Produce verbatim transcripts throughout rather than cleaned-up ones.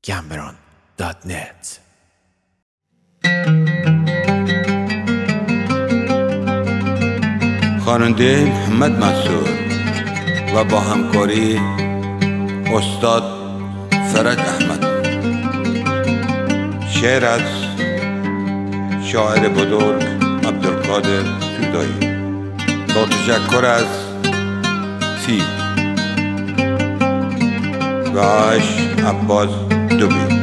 گمبران دات نت. خواننده محمد منصور و با همکاری استاد فرج احمد. شعر از شاعر بزرگ عبدالقادر سودایی با تشکر از سی و آش عباس دوبی.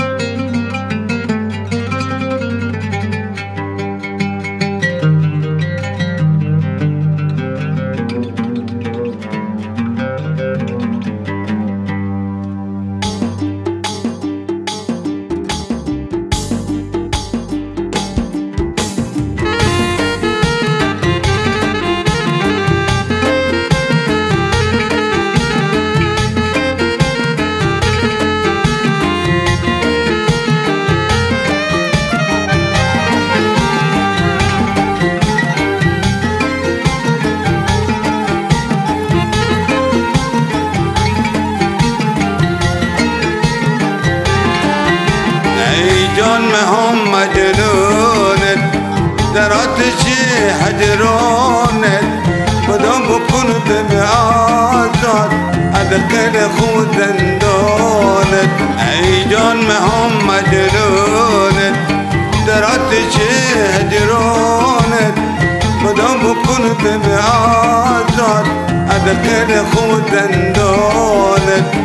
جان مهم مجنونت در آتش هجرانت خدا بکن به آزاد ادخل خود زندانت. ای جان مهم مجنونت در آتش هجرانت خدا بکن به آزاد ادخل خود زندانت.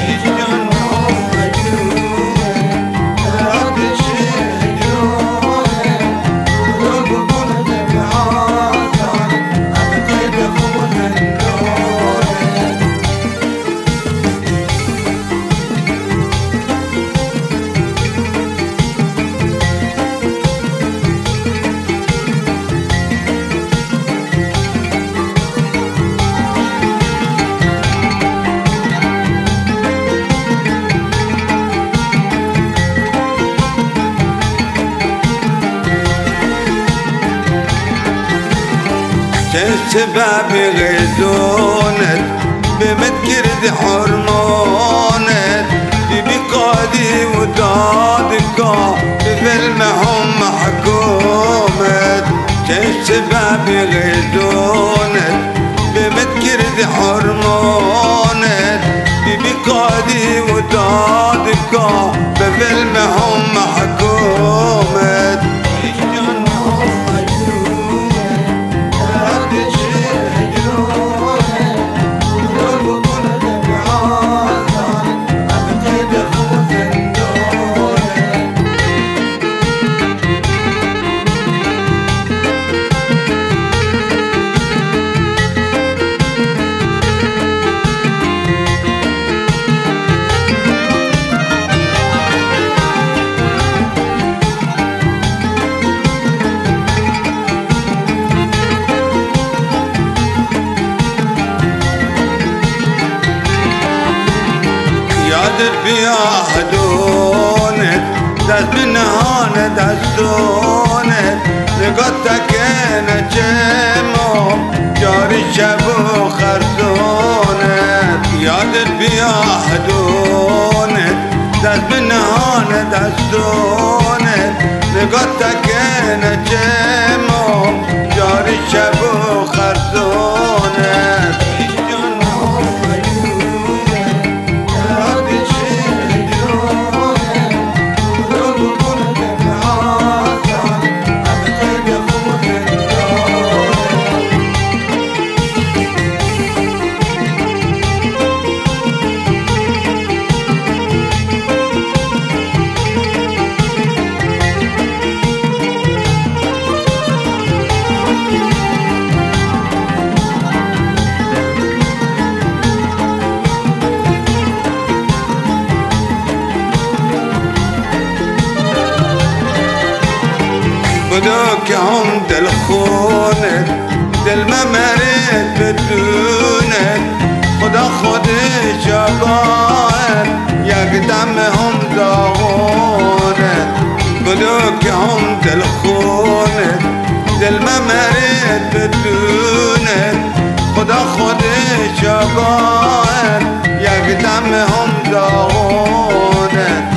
چه سبب غیزونت بمت کرد حرمانت بی قادی و دادکا بفلم هم محکومت. چه سبب غیزونت بمت کرد حرمانت بی قادی و دادکا بفلم هم محکومت. یادت بیا دونت دست بنهانه دستونت نگاه تکنه چمو جاری شب و خرزونت. یادت بیا دونت دست بنهانه دستونت نگاه تکنه چمو جاری شب و خرزونت. خدا که هم دل خونت دل ممرد بدونت خدا خودش آقاهت یک دم هم داغونت. خدا که هم دل خونت دل ممرد بدونت خدا خودش آقاهت یک دم هم داغونت.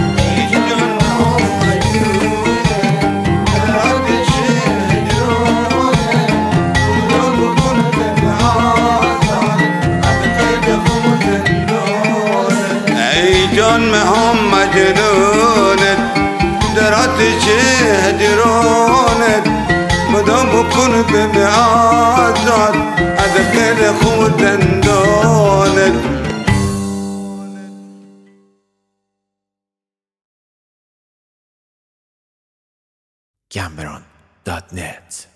وكن بمعازات أدخل خود دونك. Cameron dot net